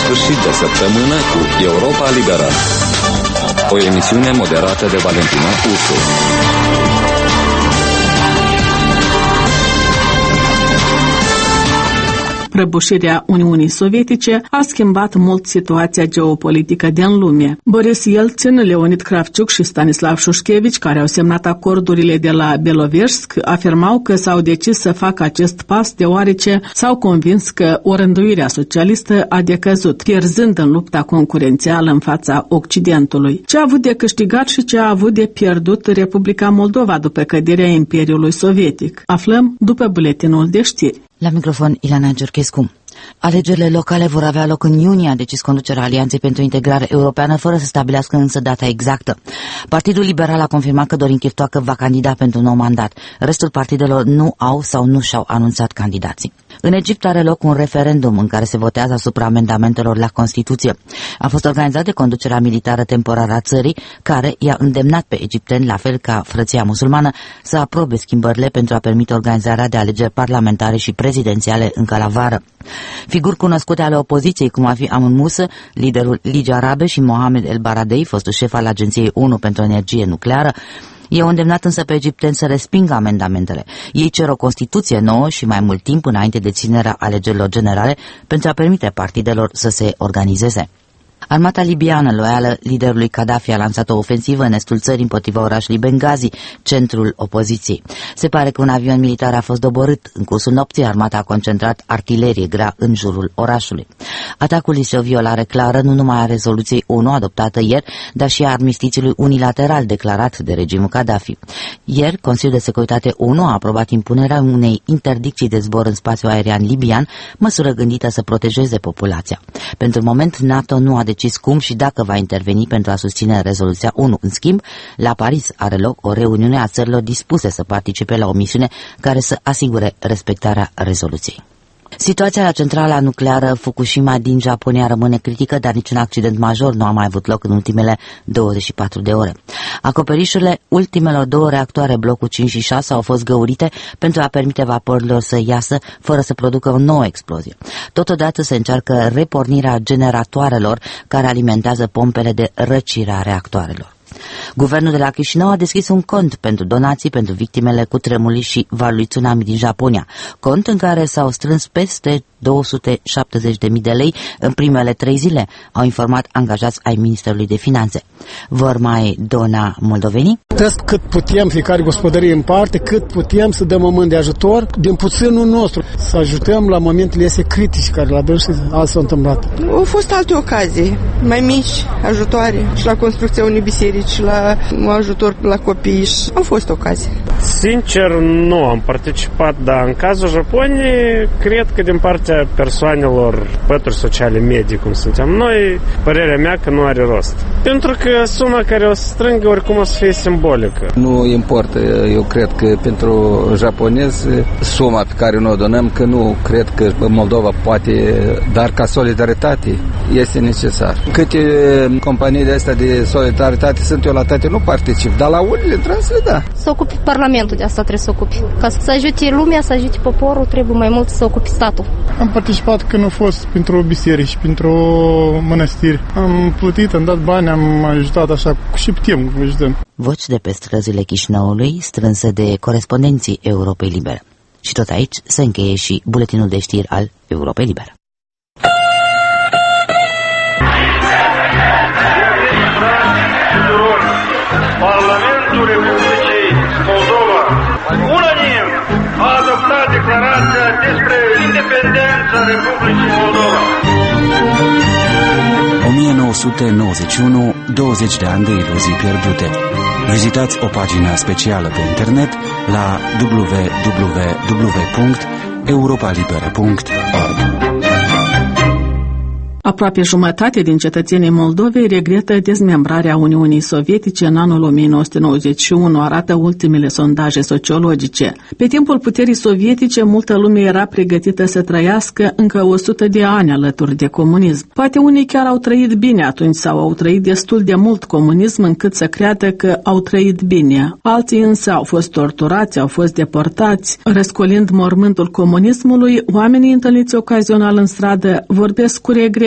sfârșit de săptămână cu Europa Liberă, o emisiune moderată de Valentina Pusu. Prăbușirea Uniunii Sovietice a schimbat mult situația geopolitică din lume. Boris Yeltsin, Leonid Kravchuk și Stanislav Șușchevici, care au semnat acordurile de la Beloveșsk, afirmau că s-au decis să facă acest pas deoarece s-au convins că orânduirea socialistă a decăzut, pierzând în lupta concurențială în fața Occidentului. Ce a avut de câștigat și ce a avut de pierdut Republica Moldova după căderea Imperiului Sovietic? Aflăm după buletinul de știri. La microfon, Ilana Giurchescu. Alegerile locale vor avea loc în iunie, a decis conducerea Alianței pentru Integrare Europeană, fără să stabilească însă data exactă. Partidul Liberal a confirmat că Dorin Chirtoacă va candida pentru un nou mandat. Restul partidelor nu au sau nu și-au anunțat candidații. În Egipt are loc un referendum în care se votează asupra amendamentelor la Constituție. A fost organizat de conducerea militară temporară a țării, care i-a îndemnat pe egipteni, la fel ca Frăția Musulmană, să aprobe schimbările pentru a permite organizarea de alegeri parlamentare și prezidențiale încă la vară. Figuri cunoscute ale opoziției, cum ar fi Amun Musa, liderul Ligii Arabe, și Mohamed El Baradei, fostul șef al Agenției ONU pentru Energie Nucleară, i-au îndemnat însă pe egipteni să respingă amendamentele. Ei cer o Constituție nouă și mai mult timp înainte de ținerea alegerilor generale pentru a permite partidelor să se organizeze. Armata libiană, loială liderului Gaddafi, a lansat o ofensivă în estul țării împotriva orașului Benghazi, centrul opoziției. Se pare că un avion militar a fost doborât. În cursul nopții, armata a concentrat artilerie grea în jurul orașului. Atacul este o violare clară nu numai a rezoluției ONU adoptată ieri, dar și a armistițiului unilateral declarat de regimul Gaddafi. Ieri, Consiliul de Securitate ONU a aprobat impunerea unei interdicții de zbor în spațiul aerian libian, măsură gândită să protejeze populația. Pentru moment, NATO nu a decis cum și dacă va interveni pentru a susține rezoluția ONU. În schimb, la Paris are loc o reuniune a țărilor dispuse să participe la o misiune care să asigure respectarea rezoluției. Situația la centrala nucleară Fukushima din Japonia rămâne critică, dar niciun accident major nu a mai avut loc în ultimele 24 de ore. Acoperișurile ultimelor două reactoare, blocul 5 și 6, au fost găurite pentru a permite vaporilor să iasă fără să producă o nouă explozie. Totodată se încearcă repornirea generatoarelor care alimentează pompele de răcire a reactoarelor. Guvernul de la Chișinău a deschis un cont pentru donații pentru victimele cutremurului și valului tsunami din Japonia, cont în care s-au strâns peste 270.000 de lei în primele 3 zile, au informat angajați ai Ministerului de Finanțe. Vor mai dona moldovenii? Cât putem, fiecare gospodărie în parte, cât putem să dăm mâini de ajutor, din puținul nostru, să ajutăm la momentele astea critice care la dâns azi s-au întâmplat. Au fost alte ocazii, mai mici, ajutoare, și la construcția unei biserici, și la ajutor la copii, și au fost ocazii. Sincer, nu am participat, dar în cazul Japoniei, cred că din partea persoanelor, pături sociale medii, cum suntem noi, părerea mea că nu are rost. Pentru că suma care o strângă oricum o să fie simbolică. Nu importă, eu cred că pentru japonezi suma pe care noi o donăm, că nu cred că Moldova poate, dar ca solidaritate este necesar. Câte companii de astea de solidaritate sunt eu la toate, nu particip, dar la unele trebuie să le da. Să ocupi Parlamentul, de asta trebuie să ocupi. Ca să ajute lumea, să ajute poporul, trebuie mai mult să ocupi statul. Am participat când a fost pentru biserici, pentru mănăstiri. Am plătit, am dat bani, am ajutat așa și putem ajutăm. Voci de pe străzile Chișinăului strânse de corespondenții Europei Libere. Și tot aici se încheie și buletinul de știri al Europei Libere. Parlamentul Republicii Moldova unanim a adoptat declarația despre independența Republicii Moldova. 1991, 20 de ani de iluzii pierdute. Vizitați o pagină specială pe internet la www.europalibera.org. Aproape jumătate din cetățenii Moldovei regretă dezmembrarea Uniunii Sovietice în anul 1991, arată ultimele sondaje sociologice. Pe timpul puterii sovietice, multă lume era pregătită să trăiască încă 100 de ani alături de comunism. Poate unii chiar au trăit bine atunci sau au trăit destul de mult comunism încât să creadă că au trăit bine. Alții însă au fost torturați, au fost deportați. Răscolind mormântul comunismului, oamenii întâlniți ocazional în stradă vorbesc cu regret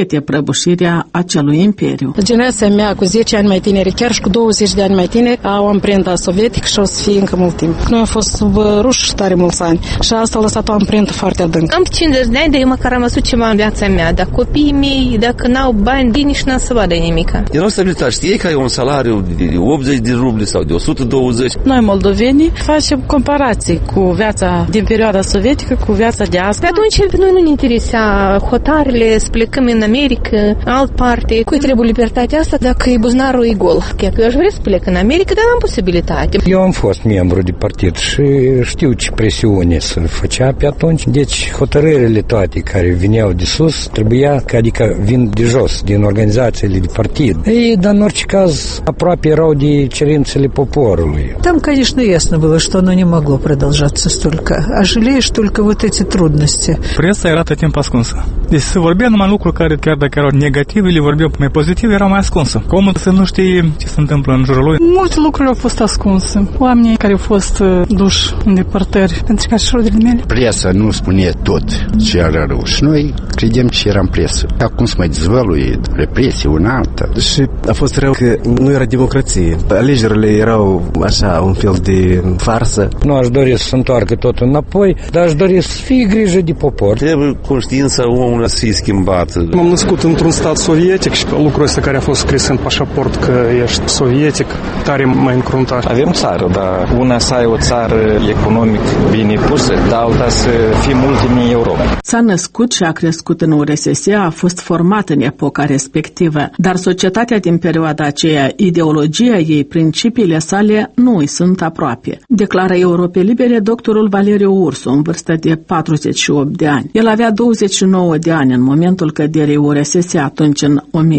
regrete prăbușirea acelui imperiu. Generația mea cu 10 ani mai tineri, chiar și cu 20 de ani mai tineri, au amprenta sovietică și o să fie încă mult timp. Noi am fost sub ruși tare mulți ani și asta a lăsat o amprentă foarte adâncă. Am 50 de ani, dar eu măcar am văzut ceva în viața mea. Dar copiii mei, dacă n-au bani, din nici n-am să vadă nimica. Erau stabilitate. Știi că ai un salariu de 80 de rubli sau de 120. Noi, moldovenii, facem comparații cu viața din perioada sovietică cu viața de azi. Pe atunci pe noi nu ne interesa hotarele, să plecăm în America, alt parte. Cui trebuie libertatea asta dacă e buzunarul e gol? Că eu aș vrea să plec în America, dar n-am posibilitate. Eu am fost membru de partid și știu ce presiune se făcea pe atunci. Deci hotărârile toate care vineau de sus trebuia, adică vin de jos, din organizațiile de partid. Ei, dar în orice caz aproape erau de cerințele poporului. Там, конечно, ясно было, что оно не могло продолжаться столько. А жалеешь только вот эти трудности. Presa era tot timpul ascunsă. Deci se vorbea numai lucruri care, chiar dacă erau negative, le vorbeau mai pozitive, erau mai ascunsă. Omul să nu știe ce se întâmplă în jurul lui. Multe lucruri au fost ascunse. Oamenii care au fost duși în depărtări pentru ca și rudele mele. Presa nu spune tot ce era rău. Și noi credem ce era în presă. Acum se mai dezvăluie represie, una alta. Și a fost rău că nu era democrație. Alegerile erau așa, un fel de farsă. Nu aș dori să se întoarcă totul înapoi, dar aș dori să fie grijă de popor. Trebuie conștiința omului să fie schimbată. M-am născut într-un stat sovietic și lucrul ăsta care a fost scris în pașaport că ești sovietic, tare m-a încruntat. Avem țară, dar una să ai o țară economic bine pusă, dar alta să fim ultimii în Europa. S-a născut și a crescut în URSS, a fost format în epoca respectivă, dar societatea din perioada aceea, ideologia ei, principiile sale nu îi sunt aproape. Declară Europe Libere doctorul Valeriu Ursu, în vârstă de 48 de ani. El avea 29 de ani în momentul căderii URSS, atunci în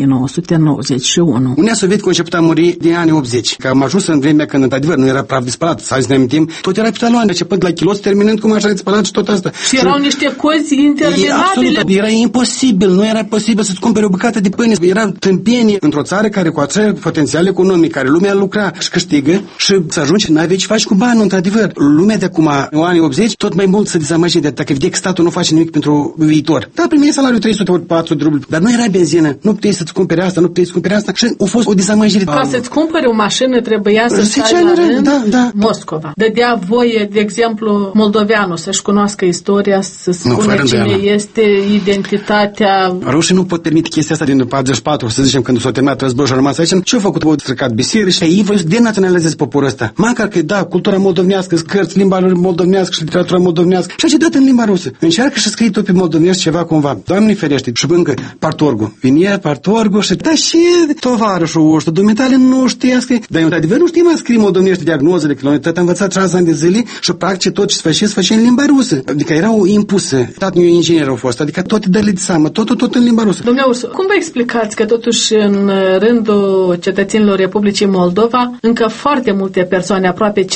1991. Uniunea Sovietică a început a muri din anii 80, că am ajuns în vremea când, într-adevăr, nu era praf de spălat. Să ne amintim, tot era pe taloane, începând la kilos, terminând cu mașina de spălat și tot asta. Și erau niște cozi interminabile. Absolut, era imposibil, nu era posibil să-ți cumperi o bucată de pâine. Era tâmpenie într-o țară care cu acel potențial economic, care lumea lucra și câștigă și să ajungi, n-aveai ce faci cu bani, într-adevăr. Lumea de acum, în anii 80, tot mai mult se dezamăgi de dacă vede că statul nu face nimic pentru viitor. Da, primeai salariul 300 ori 400 de rubli, dar nu era benzină, nu puteai să-ți cumperi asta, nu puteai să cumperi asta și a fost o dezamăgire. Ca să-ți cumperi o mașină trebuia să stai la rând, da. Moscova. Dădea voie, de exemplu, moldoveanul să-și cunoască istoria, să spună cine este, identitatea. Rușii nu pot permite chestia asta din 44, să zicem, când s-a terminat războiul și a rămas aici. Ce-au făcut? Au stricat biserici și ei vor să denaționalizeze poporul ăsta. Măcar că, da, cultura moldovenească, cărți, limba moldovenească și literatura moldovenească și ce dat în limba rusă. Încearcă și scrie tot pe moldovenească ceva cumva. Doamne ferește. Și încă partorgu. Vine partorgu și da și tovarășul ăsta, dumitale nu știa scrie. Dar eu într-adevăr nu știm a scrie moldovenește diagnozele, că noi tot am învățat 6 ani de zile și practic tot ce se face în limba rusă. Adică erau impuse. Tatăl meu inginer au fost, adică toate dările de seamă, tot în limba rusă. Domnule Ursu, cum vă explicați că totuși în rândul cetățenilor Republicii Moldova încă foarte multe persoane, aproape 50%,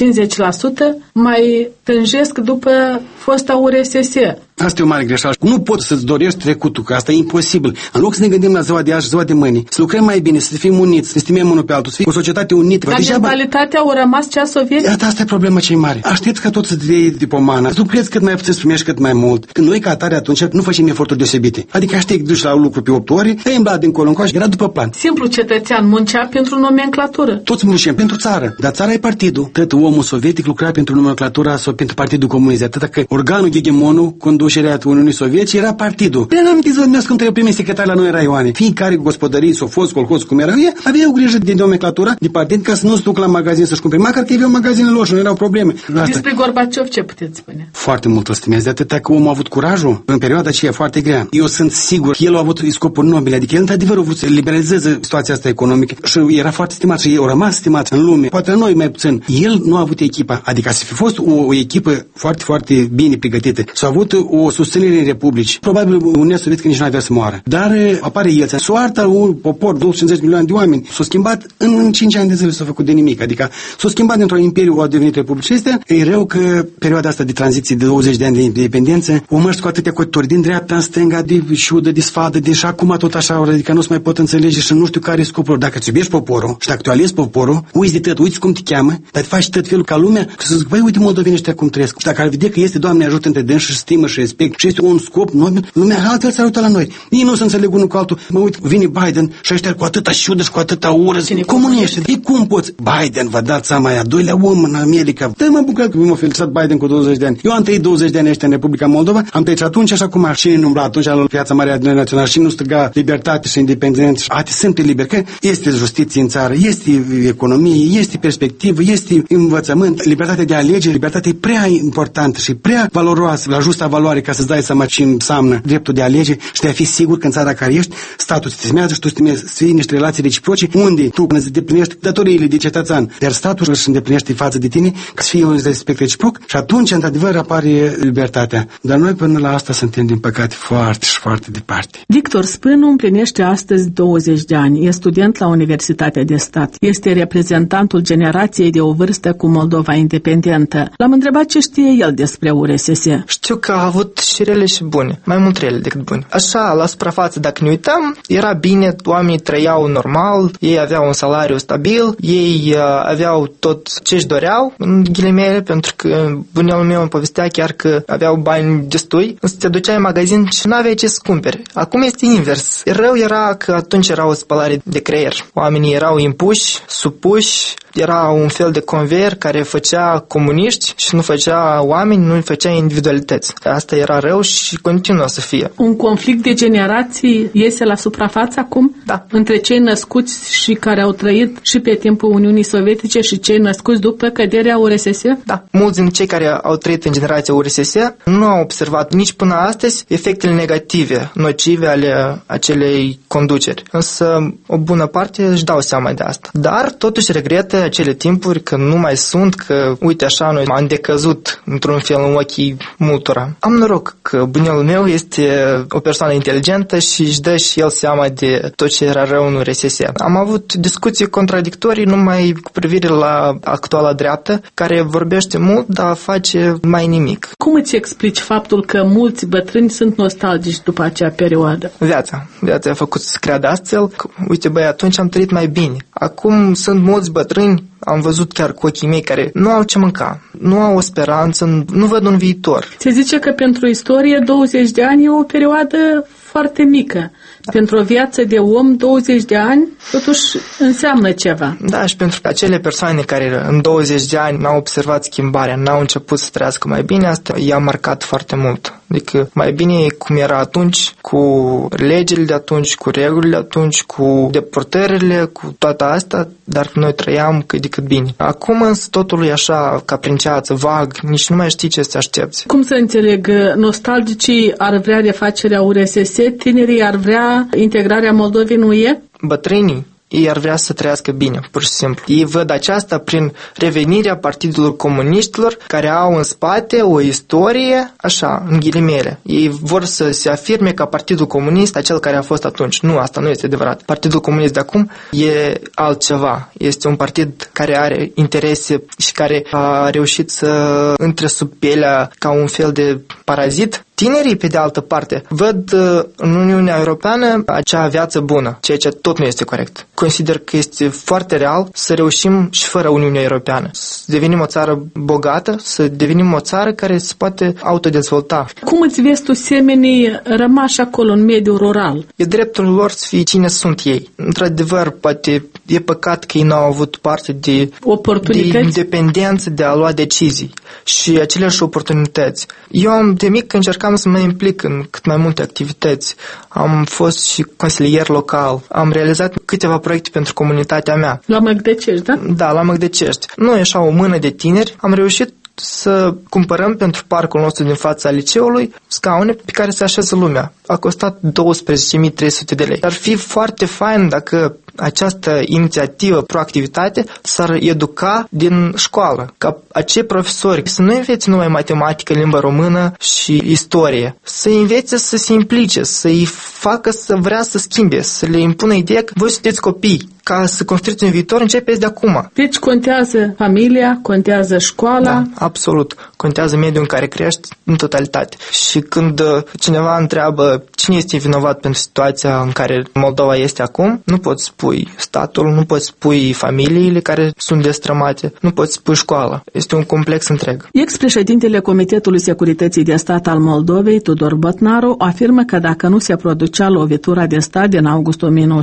mai tânjesc după fosta URSS? Asta e o mare greșeală. Nu poți să-ți dorești trecutul, că asta e imposibil. În loc să ne gândim la ziua de azi și ziua de mâine, să lucrăm mai bine, să fim uniți, să ne stimăm unul pe altul, să fim o societate unită. Dar mentalitatea a rămas cea sovietică? Asta e problema cea mare. Aștepți ca tot să te iei de pomană. Tu crezi cât mai puțin să primești cât mai mult. Când noi ca atare atunci nu facem eforturi deosebite. Adică aștept duci la lucru pe 8 ore, te-ai îmblat din colo încoace, era după plan. Simplu cetățean muncea pentru nomenclatură. Toți muncem pentru țară, dar țara e partidul. Tot omul sovietic lucra pentru nomenclatura sau pentru Partidul Comunist. Atât că organul hegemonul, conducerea Uniunii Sovietice era partidul. De la aminte zădmească când trebuie primit secretar la noi în raioane. Fiecare gospodării, sofos, colhoz, cum era ea, avea o grijă de nomenclatura de partid ca să nu se duc la magazin să-și cumpere. Măcar că aveau magazinele lor și nu erau probleme. Despre Gorbaciov ce puteți spune? Foarte mult îl stimez, de atâta că omul a avut curajul în perioada aceea foarte grea. Eu sunt sigur că el a avut scopuri nobile, adică el într-adevăr a vrut să liberalizeze situația asta economică și era foarte stimat și ei au rămas stimați în lume. Poate noi mai puțin. El nu a avut echipa, adică să fi fost o echipă foarte, foarte bine pregătită. S-a avut o susținere în republici. Probabil Uniunea Sovietică nici nu avea să moară. Dar apare el. Soarta un popor, 250 milioane de oameni, s-a schimbat în 5 ani de zile, s-a făcut de nimic. Adică s-a schimbat dintr-un imperiu, au devenit republici astea. E rău că perioada asta de tranziție de 20 de ani de independență o mărți cu atâtea cotitori din dreapta în stânga, de șudă, de sfadă, de și acum tot așa, adică nu se mai pot înțelege și nu știu care e scopul. Dacă îți iubești poporul și dacă tu alegi poporul, uiți de tot, uiți cum te cheamă, dar te faci tot felul ca lumea, să zic, băi, uite moldovenii ăștia cum trăiesc. Și dacă ar vedea că este, Doamne ajută între dâns și stimă și respect și este un scop nobil, lumea altfel s-ar uita la noi. Ei nu se înțeleg unul cu altul. Mă uit, vine Biden și ăștia cu atâta șiudă și cu atâta ură. Comunește. Ei cum poți? Biden, vă dați seama, e a doilea om în America. Dă mă bucur că m-a felicitat Biden cu 20 de ani. Eu am trăit 20 de ani ăștia în Republica Moldova, am trăit atunci așa cum și nu umbla atunci la piața mare a națională și nu striga libertate și independență. Sunt liberi, că este justiție în țară, este economie, este perspectivă, este învățământ, libertatea de alegere, libertatea e prea importantă și prea valoroasă, la justa valoare, ca să-ți dai seama ce înseamnă dreptul de alegere și de a fi sigur că în țara care ești, statul te stimează și tu să iei niște relații reciproce unde tu îți îndeplinești datoriile de cetățean, iar statul își îndeplinește față de tine ca să fie un respect reciproc și atunci, într-adevăr, apare libertatea. Dar noi până la asta suntem, din păcate, foarte și foarte departe. Victor Spânu împlinește astăzi 20 de ani. E student la Universitatea de Stat. Este reprezentantul generației de o vârstă cu Moldova independentă. L-am întrebat ce știe el despre URSS. Știu că a avut și rele și bune, mai mult rele decât bune. Așa, la suprafață, dacă ne uităm, era bine, oamenii trăiau normal, ei aveau un salariu stabil, ei aveau tot ce își doreau, în ghilimele, pentru că bunelul meu îmi povestea chiar că aveau bani destui, însă te duceai în magazin și nu aveai ce să cumperi. Acum este invers. Rău era că atunci era o spălare de creier. Oamenii erau impuși, supuși, era un fel de conveier care făcea comuniști și nu făcea oameni, nu făcea individualități. Asta era rău și continuă să fie. Un conflict de generații iese la suprafață acum? Da. Între cei născuți și care au trăit și pe timpul Uniunii Sovietice și cei născuți după căderea URSS? Da. Mulți din cei care au trăit în generația URSS nu au observat nici până astăzi efectele negative, nocive ale acelei conduceri. Însă o bună parte își dau seama de asta. Dar totuși regretă acele timpuri că nu mai sunt, că uite așa noi am decăzut într-un fel în ochii multora. Am noroc că bunelul meu este o persoană inteligentă și își dă și el seama de tot ce era rău în URSS. Am avut discuții contradictorii numai cu privire la actuala dreaptă, care vorbește mult, dar face mai nimic. Cum îți explici faptul că mulți bătrâni sunt nostalgici după acea perioadă? Viața a făcut să creadă astfel că, uite băi, atunci am trăit mai bine. Acum sunt mulți bătrâni, am văzut chiar cu ochii mei, care nu au ce mânca, nu au o speranță, nu văd un viitor. Se zice că pentru istorie 20 de ani e o perioadă foarte mică. Pentru o viață de om, 20 de ani, totuși înseamnă ceva. Da, și pentru acele persoane care în 20 de ani n-au observat schimbarea, n-au început să trăiască mai bine, asta i-a marcat foarte mult. Adică mai bine e cum era atunci, cu legile de atunci, cu regulile de atunci, cu deportările, cu toată asta, dar noi trăiam cât de cât bine. Acum însă totul e așa, ca prin ceață, vag, nici nu mai știi ce să aștepți. Cum să înțeleg? Nostalgicii ar vrea refacerea URSS, tinerii ar vrea integrarea Moldovei în UE? Bătrânii, ei ar vrea să trăiască bine, pur și simplu. Ei văd aceasta prin revenirea partidelor comuniștilor care au în spate o istorie, așa, în ghilimele. Ei vor să se afirme ca Partidul Comunist, acel care a fost atunci. Nu, asta nu este adevărat. Partidul Comunist de acum e altceva. Este un partid care are interese și care a reușit să intre sub pielea ca un fel de parazit. Tinerii, pe de altă parte, văd în Uniunea Europeană acea viață bună, ceea ce tot nu este corect. Consider că este foarte real să reușim și fără Uniunea Europeană. Să devenim o țară bogată, să devenim o țară care se poate autodezvolta. Cum îți vezi tu semenii rămași acolo în mediul rural? E dreptul lor să fie cine sunt ei. Într-adevăr, poate e păcat că ei n-au avut parte de independență de a lua decizii și aceleași oportunități. Eu de mic încercam să mă implic în cât mai multe activități. Am fost și consilier local. Am realizat câteva proiecte pentru comunitatea mea. La Măgdecești, da? Da, la Măgdecești. Noi, așa, o mână de tineri, am reușit să cumpărăm pentru parcul nostru din fața liceului scaune pe care se așează lumea. A costat 12.300 de lei. Ar fi foarte fain dacă această inițiativă, proactivitate, s-ar educa din școală, ca acei profesori să nu învețe numai matematică, limba română și istorie, să învețe să se implice, să-i facă să vrea să schimbe, să le impună ideea că voi sunteți copii, ca să construiți un viitor, începeți de acum. Deci contează familia, contează școala. Da, absolut. Contează mediul în care crești în totalitate. Și când cineva întreabă cine este vinovat pentru situația în care Moldova este acum, nu poți spui statul, nu poți spui familiile care sunt destrămate, nu poți spui școala. Este un complex întreg. Ex-președintele Comitetului Securității de Stat al Moldovei, Tudor Botnaru, afirmă că dacă nu se producea lovitura de stat din august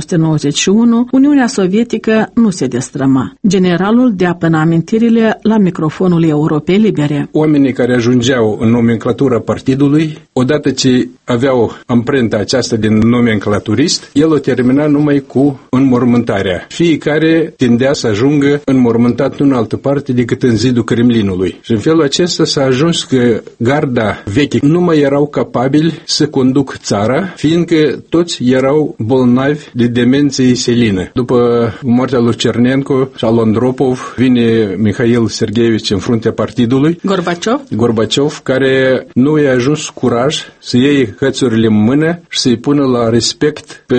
1991, Uniunea Sovietică nu se destrăma. Generalul dea până amintirile la microfonul Europei Libere. Oamenii care ajungeau în nomenclatura partidului, odată ce aveau amprenta aceasta din nomenclaturist, el o termina numai cu înmormântarea. Fiecare tindea să ajungă înmormântat în altă parte decât în zidul Kremlinului. Și în felul acesta s-a ajuns că garda veche nu mai erau capabili să conduc țara, fiindcă toți erau bolnavi de demenție selină. După moartea lui Cernenco și al Andropov, vine Mihail Sergeevici în fruntea partidului, Gorbaciov, care nu i-a ajuns curaj să iei hățurile în mână și să-i pună la respect pe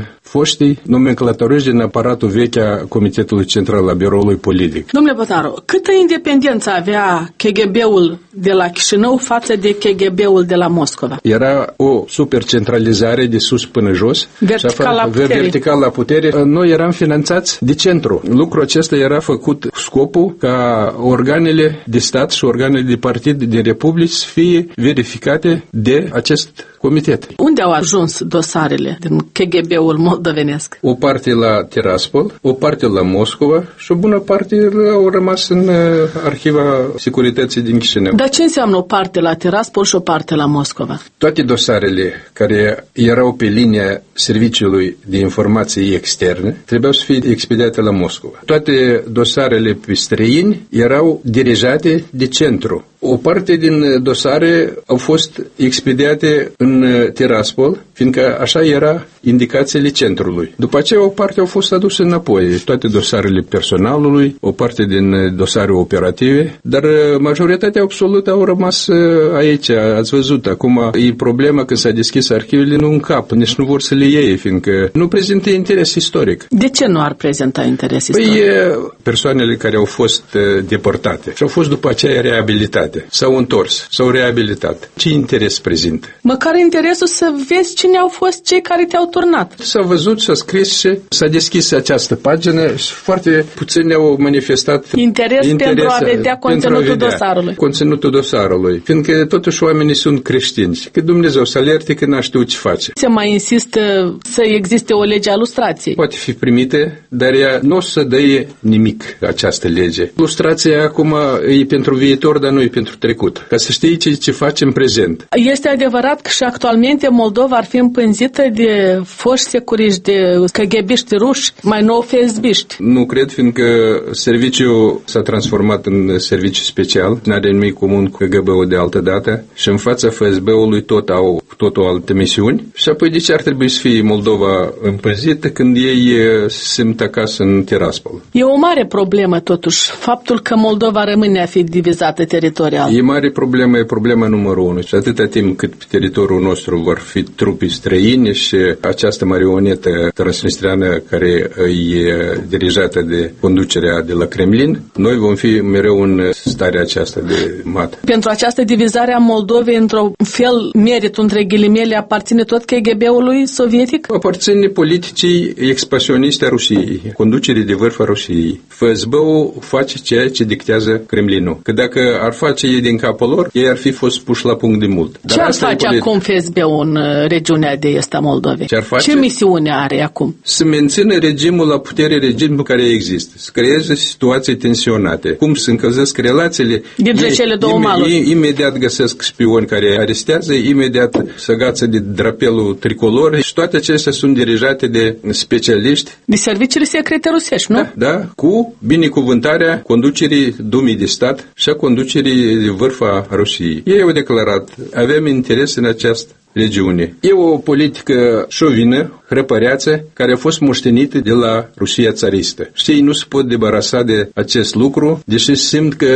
foștii nomenclatoriști din aparatul vechi a Comitetului Central al Biroului Politic. Domnule Botnaru, câtă independență avea KGB-ul de la Chișinău față de KGB-ul de la Moscova? Era o supercentralizare de sus până jos. Vertical la putere. Noi eram finanțați de centru. Lucrul acesta era făcut scopul ca organele de stat și organele de partid din Republici să fie verificate de acest comitet. Unde au ajuns dosarele din KGB-ul moldovenesc? O parte la Tiraspol, o parte la Moscova și o bună parte au rămas în arhiva securității din Chișinău. Dar ce înseamnă o parte la Tiraspol și o parte la Moscova? Toate dosarele care erau pe linia Serviciului de Informații Externe trebuiau să fie expediate la Moscova. Toate dosarele pe străini erau dirijate de centru. O parte din dosare au fost expediate în Tiraspol, fiindcă așa era indicațiile centrului. După aceea o parte au fost aduse înapoi, toate dosarele personalului, o parte din dosare operative, dar majoritatea absolută au rămas aici. Ați văzut, acum e problema că s-a deschis arhivele, nu în cap, nici nu vor să le iei, fiindcă nu prezintă interes istoric. De ce nu ar prezenta interes istoric? Păi persoanele care au fost deportate și au fost după aceea reabilitate, s-au întors, s-au reabilitat. Ce interes prezintă? Măcar interesul să vezi cine au fost cei care te-au turnat. S-a văzut, s-a scris și s-a deschis această pagină și foarte puțini au manifestat interes pentru a vedea conținutul dosarului. Conținutul dosarului. Fiindcă totuși oamenii sunt creștini. Că Dumnezeu să alerte că n-a știut ce face. Se mai insistă să existe o lege a lustrației. Poate fi primită, dar ea nu o să dăie nimic această lege. Lustrația acum e pentru viitor, dar nu e pentru trecut. Ca să știi ce face în prezent. Este adevărat că și actualmente Moldova ar fi împânzită de foști securiști, de KGB-ști ruși, mai nou FSB-ști. Nu cred, fiindcă serviciul s-a transformat în serviciu special, n-are nimic comun cu KGB-ul de altă dată și în fața FSB-ului tot au o altă misiuni. Și apoi de ce ar trebui să fie Moldova împânzită când ei se simt acasă în Tiraspol? E o mare problemă totuși, faptul că Moldova rămâne a fi divizată teritorial. E mare problemă, e problema numărul 1. Și atâta timp cât pe teritoriul nostru vor fi trupi străini și această marionetă transnistriană care e dirijată de conducerea de la Kremlin, noi vom fi mereu în starea aceasta de mat. Pentru această divizare a Moldovei, într-un fel, meritul între ghilimele aparține tot KGB-ului sovietic? Aparține politicii expansioniste a Rusiei, conducerii de vârf a Rusiei. FSB-ul face ceea ce dictează Kremlinul. Că dacă ar face ei din capul lor, ei ar fi fost puși la punct de mult. Ce ar face acum FSB-ul în regiunea de est a Moldovei? Ce misiune are acum? Să mențină regimul la putere, regimul care există. Să creeze situații tensionate. Cum se încălzesc relațiile? Dintre cele două maluri. Imediat găsesc spioni care arestează, imediat se agață de drapelul tricolor și toate acestea sunt dirijate de specialiști. De serviciile secrete rusești, nu? Da, cu binecuvântarea conducerii Dumii de Stat și a conducerii de vârf a Rusiei. Ei au declarat, avem interes în această regiune. E o politică șovină, hrăpăreață, care a fost moștenită de la Rusia țaristă. Și ei nu se pot debarasa de acest lucru, deși simt că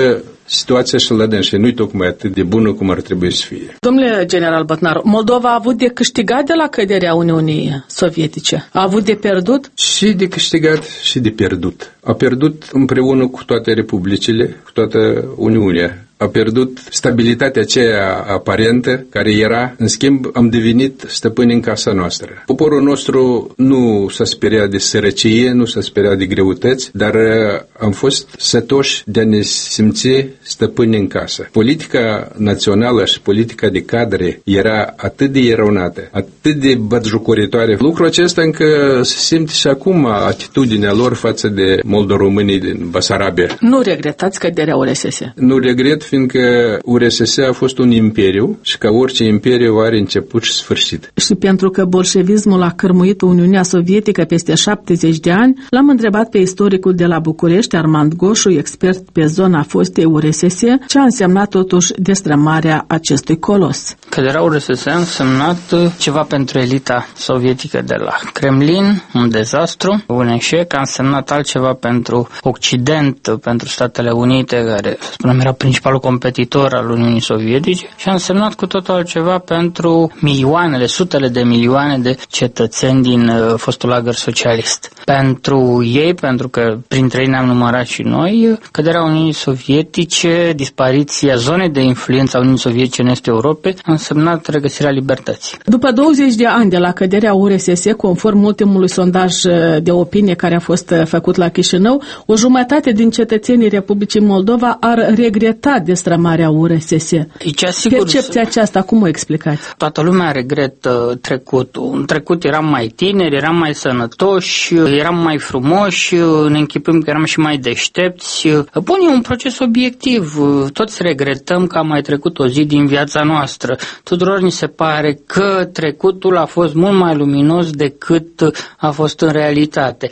situația și la dânsă nu-i tocmai atât de bună cum ar trebui să fie. Domnule general Botnaru, Moldova a avut de câștigat de la căderea Uniunii Sovietice? A avut de pierdut? Și de câștigat și de pierdut. A pierdut împreună cu toate republicile, cu toată Uniunea. A pierdut stabilitatea aceea aparentă care era, în schimb am devenit stăpâni în casa noastră. Poporul nostru nu s-a speriat de sărăcie, nu s-a speriat de greutăți, dar am fost sătoși de a ne simți stăpâni în casă. Politica națională și politica de cadre era atât de eronată, atât de batjocoritoare. Lucrul acesta încă se simte și acum atitudinea lor față de moldoromânii din Basarabia. Nu regretați căderea URSS? Nu regret, fiindcă URSS a fost un imperiu și ca orice imperiu are început și sfârșit. Și pentru că bolșevismul a cărmuit Uniunea Sovietică peste 70 de ani, l-am întrebat pe istoricul de la București, Armand Goșu, expert pe zona fostei URSS, ce a însemnat totuși destrămarea acestui colos. Căderea URSS a însemnat ceva pentru elita sovietică de la Kremlin, un dezastru, un eșec, a însemnat altceva pentru Occident, pentru Statele Unite, care, să spunem, era principalul competitor al Uniunii Sovietice, și a însemnat cu totul altceva pentru milioanele, sutele de milioane de cetățeni din fostul lagăr socialist. Pentru ei, pentru că printre ei ne-am numărat și noi, căderea Uniunii Sovietice, dispariția zonei de influență a Uniunii Sovietice în Estul Europei, a însemnat regăsirea libertății. După 20 de ani de la căderea URSS, conform ultimului sondaj de opinie care a fost făcut la Chișinău, o jumătate din cetățenii Republicii Moldova ar regreta destrămarea URSS. Percepția aceasta, cum o explicați? Toată lumea regretă trecutul. În trecut eram mai tineri, eram mai sănătoși, eram mai frumoși, ne închipuim că eram și mai deștepți. Bun, e un proces obiectiv. Toți regretăm că a mai trecut o zi din viața noastră. Tuturor ni se pare că trecutul a fost mult mai luminos decât a fost în realitate.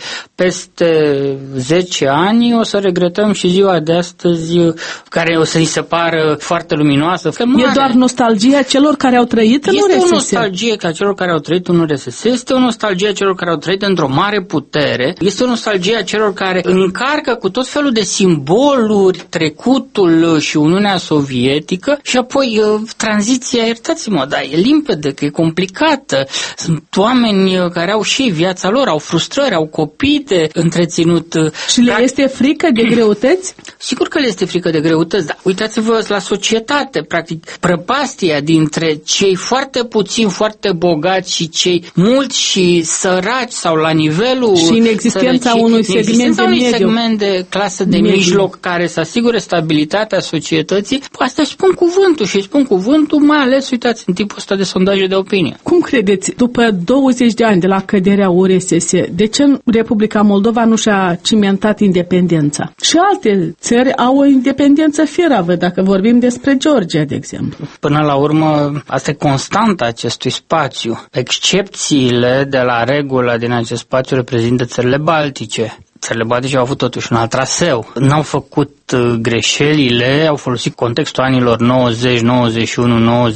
Peste 10 ani o să regretăm și ziua de astăzi, care o să ni se pară foarte luminoasă. E doar nostalgia celor care au trăit în URSS? Este o nostalgie ca celor care au trăit în URSS, este o nostalgie a celor care au trăit într-o mare putere, este o nostalgie a celor care încarcă cu tot felul de simboluri trecutul și Uniunea Sovietică și apoi tranziția, iertați-mă, dar e limpede că e complicată. Sunt oameni care au și viața lor, au frustrări, au copii de întreținut. Și le este frică de greutăți? Sigur că le este frică de greutăți, dar uitați-vă la societate, practic, prăpastia dintre cei foarte puțini, foarte bogați și cei mulți și săraci sau la nivelul și în existența unui segment de clasă de mijloc care să asigure stabilitatea societății, asta își spun cuvântul și își spun cuvântul, mai ales, uitați, în tipul ăsta de sondaje de opinie. Cum credeți, după 20 de ani de la căderea URSS, de ce Republica Moldova nu și-a cimentat independența? Și alte țări au o independență firavă, dacă vorbim despre Georgia, de exemplu. Până la urmă, asta e constanta acestui spațiu. Excepțiile de la regulă din acest spațiu reprezintă țările baltice. Țările baltice au avut totuși un alt traseu. N-au făcut greșelile, au folosit contextul anilor 90, 91,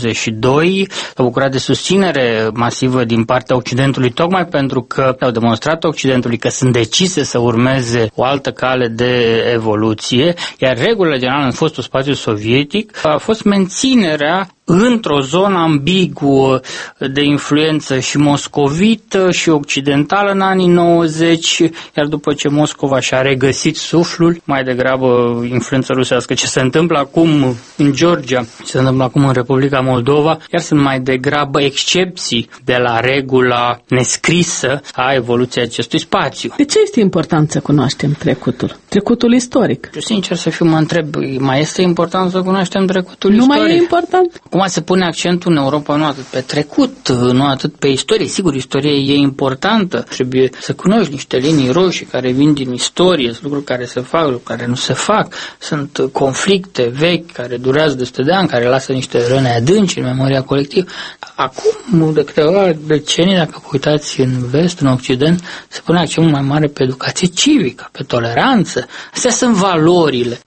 92, s-au bucurat de susținere masivă din partea Occidentului, tocmai pentru că au demonstrat Occidentului că sunt decise să urmeze o altă cale de evoluție, iar regulile generale în fostul spațiu sovietic a fost menținerea într-o zonă ambiguă de influență și moscovită și occidentală în anii 90, iar după ce Moscova și-a regăsit suflul, mai degrabă influență rusească. Ce se întâmplă acum în Georgia, ce se întâmplă acum în Republica Moldova, iar sunt mai degrabă excepții de la regula nescrisă a evoluției acestui spațiu. De ce este important să cunoaștem trecutul? Trecutul istoric. Eu, sincer să fiu, mă întreb, mai este important să cunoaștem trecutul istoric? Nu mai e important? Acum se pune accentul în Europa nu atât pe trecut, nu atât pe istorie. Sigur, istoria e importantă. Trebuie să cunoști niște linii roșii care vin din istorie, sunt lucruri care se fac, lucruri care nu se fac. Sunt conflicte vechi care durează de 100 de ani, care lasă niște răni adânci în memoria colectivă. Acum, de câteva decenii, dacă vă uitați în vest, în Occident, se pune accentul mai mare pe educație civică, pe toleranță. Astea sunt valorile.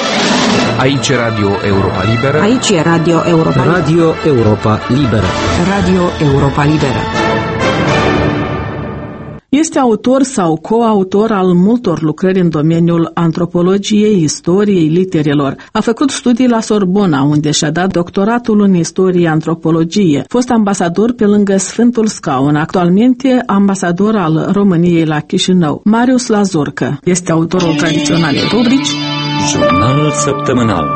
Aici e Radio Europa Liberă. Aici e Radio Europa Liberă. Radio Europa Liberă. Radio Europa Liberă. Este autor sau coautor al multor lucrări în domeniul antropologiei, istoriei, literelor. A făcut studii la Sorbona, unde și-a dat doctoratul în istorie antropologie. Fost ambasador pe lângă Sfântul Scaun, actualmente ambasador al României la Chișinău. Marius Lazurcă este autorul tradiționalei rubrici Jurnal săptămânal.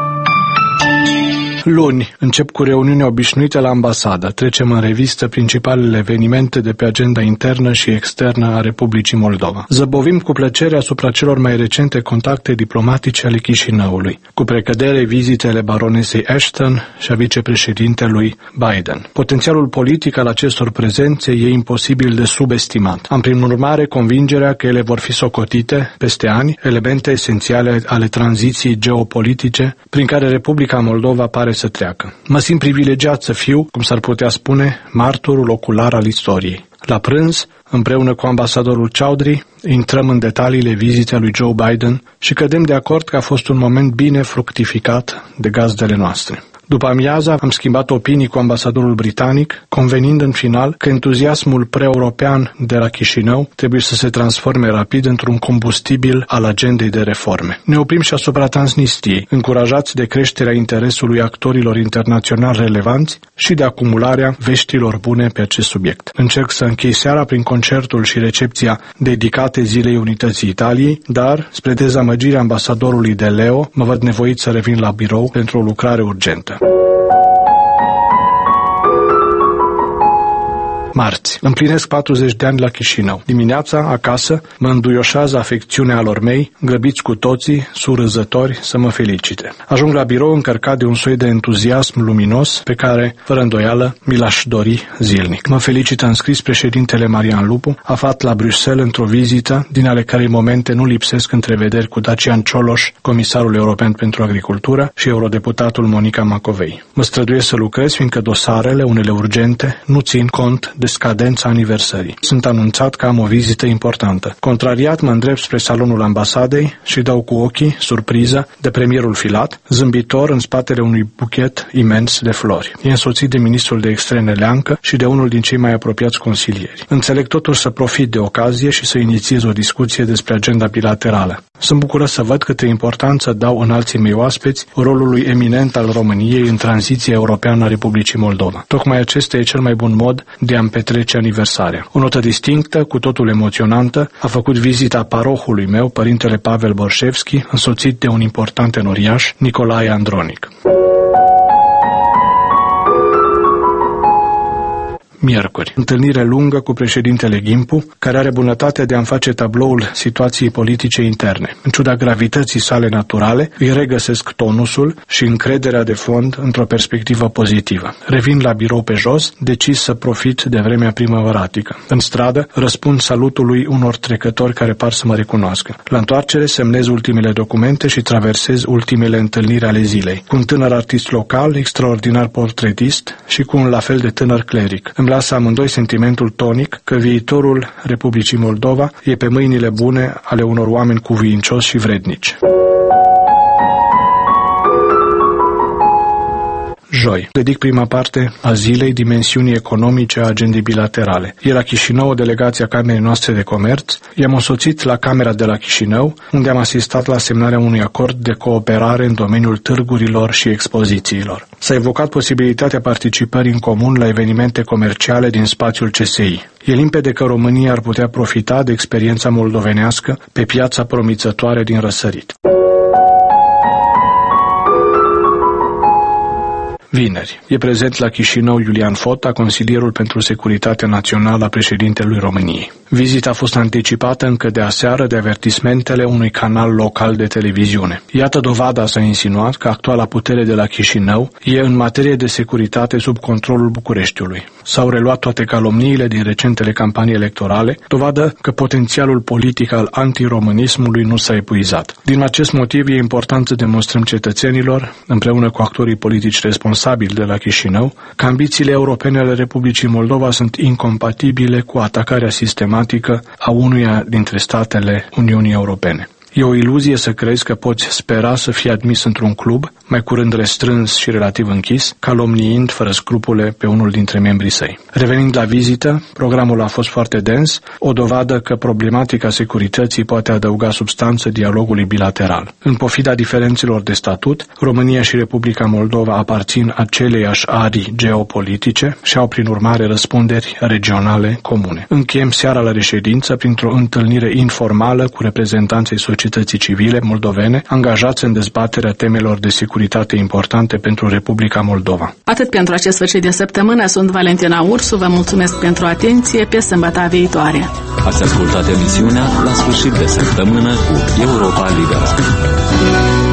Luni încep cu reuniunea obișnuită la ambasadă. Trecem în revistă principalele evenimente de pe agenda internă și externă a Republicii Moldova. Zăbovim cu plăcere asupra celor mai recente contacte diplomatice ale Chișinăului, cu precădere vizitele baronesei Ashton și a vicepreședintelui Biden. Potențialul politic al acestor prezențe e imposibil de subestimat. Am prin urmare convingerea că ele vor fi socotite peste ani elemente esențiale ale tranziției geopolitice prin care Republica Moldova pare să treacă. Mă simt privilegiat să fiu, cum s-ar putea spune, martorul ocular al istoriei. La prânz, împreună cu ambasadorul Chaudhry, intrăm în detaliile vizitei lui Joe Biden și cădem de acord că a fost un moment bine fructificat de gazdele noastre. După amiaza am schimbat opinii cu ambasadorul britanic, convenind în final că entuziasmul pre-european de la Chișinău trebuie să se transforme rapid într-un combustibil al agendei de reforme. Ne oprim și asupra Transnistriei, încurajați de creșterea interesului actorilor internaționali relevanți și de acumularea veștilor bune pe acest subiect. Încerc să închei seara prin concertul și recepția dedicate Zilei Unității Italiei, dar, spre dezamăgirea ambasadorului de Leo, mă văd nevoit să revin la birou pentru o lucrare urgentă. Marți. Împlinesc 40 de ani la Chișinău. Dimineața, acasă, mă înduioșează afecțiunea lor mei, grăbiți cu toții, surâzători, să mă felicite. Ajung la birou încărcat de un soi de entuziasm luminos pe care, fără îndoială, mi l-aș dori zilnic. Mă felicită în scris președintele Marian Lupu, aflat la Bruxelles într-o vizită, din ale cărei momente nu lipsesc întrevederi cu Dacian Cioloș, comisarul european pentru agricultură, și eurodeputatul Monica Macovei. Mă străduiesc să lucrez, fiindcă dosarele, unele urgente, nu țin cont de scadența aniversării. Sunt anunțat că am o vizită importantă. Contrariat, mă îndrept spre salonul ambasadei și dau cu ochii, surpriză, de premierul Filat, zâmbitor în spatele unui buchet imens de flori. E însoțit de ministrul de externe Leancă și de unul din cei mai apropiați consilieri. Înțeleg totul să profit de ocazie și să inițiez o discuție despre agenda bilaterală. Sunt bucuros să văd câtă importanță dau înalții mei oaspeți rolului eminent al României în tranziția europeană a Republicii Moldova. Tocmai acesta e cel mai bun mod de a-mi petrece aniversarea. O notă distinctă, cu totul emoționantă, a făcut vizita parohului meu, părintele Pavel Borșevski, însoțit de un important enoriaș, Nicolae Andronic. Miercuri. Întâlnire lungă cu președintele Ghimpu, care are bunătatea de a-mi face tabloul situației politice interne. În ciuda gravității sale naturale, îi regăsesc tonusul și încrederea de fond într-o perspectivă pozitivă. Revin la birou pe jos, decis să profit de vremea primăvăratică. În stradă, răspund salutului unor trecători care par să mă recunoască. La întoarcere, semnez ultimele documente și traversez ultimele întâlniri ale zilei. Cu un tânăr artist local, extraordinar portretist, și cu un la fel de tânăr cleric. Îmi lasă amândoi sentimentul tonic că viitorul Republicii Moldova e pe mâinile bune ale unor oameni cuvincioși și vrednici. Joi. Dedic prima parte a zilei dimensiunii economice a agendei bilaterale. E la Chișinău o delegație a Camerei noastre de Comerț. I-am însoțit la Camera de la Chișinău, unde am asistat la semnarea unui acord de cooperare în domeniul târgurilor și expozițiilor. S-a evocat posibilitatea participării în comun la evenimente comerciale din spațiul CSI. E limpede că România ar putea profita de experiența moldovenească pe piața promițătoare din răsărit. Vineri. E prezent la Chișinău Iulian Fota, consilierul pentru securitatea națională a președintelui României. Vizita a fost anticipată încă de aseară de avertismentele unui canal local de televiziune. Iată dovada, s-a insinuat, că actuala putere de la Chișinău e în materie de securitate sub controlul Bucureștiului. S-au reluat toate calomniile din recentele campanii electorale, dovadă că potențialul politic al antiromânismului nu s-a epuizat. Din acest motiv e important să demonstrăm cetățenilor, împreună cu actorii politici responsabili de la Chișinău, că ambițiile europene ale Republicii Moldova sunt incompatibile cu atacarea sistematică a unuia dintre statele Uniunii Europene. E o iluzie să crezi că poți spera să fii admis într-un club mai curând restrâns și relativ închis, calomniind fără scrupule pe unul dintre membrii săi. Revenind la vizită, programul a fost foarte dens, o dovadă că problematica securității poate adăuga substanță dialogului bilateral. În pofida diferențelor de statut, România și Republica Moldova aparțin aceleiași arii geopolitice și au prin urmare răspunderi regionale comune. Încheiem seara la reședință printr-o întâlnire informală cu reprezentanții societății civile moldovene angajați în dezbaterea temelor de securitate importante pentru Republica Moldova. Atât pentru acest sfârșit de săptămână, sunt Valentina Ursu, vă mulțumesc pentru atenție, pe sâmbătă viitoare. Ați ascultat emisiunea La sfârșit de săptămână cu Europa Liberă.